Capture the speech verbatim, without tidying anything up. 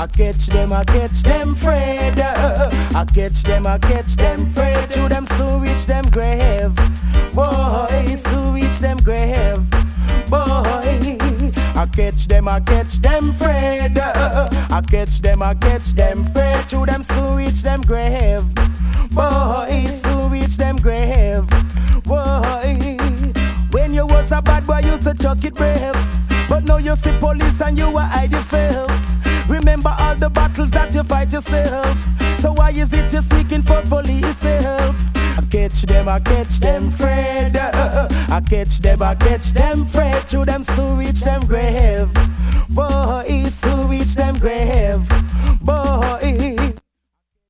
I catch them, I catch them Fred. I catch them, I catch them Fred. To them soon reach them grave. Boy, soon reach them grave. Boy, I catch them, I catch them Fred. I catch them, I catch them Fred. To them soon reach them grave. Boy, soon reach them grave. Boy, when you was a bad boy, used to chuck it brave. But now you see police and you are hide yourself. Remember all the battles that you fight yourself. So why is it you're seeking for police help? I catch them, I catch them Fred. I catch them, I catch them Fred. To them soon reach them grave. Boy, soon reach them grave.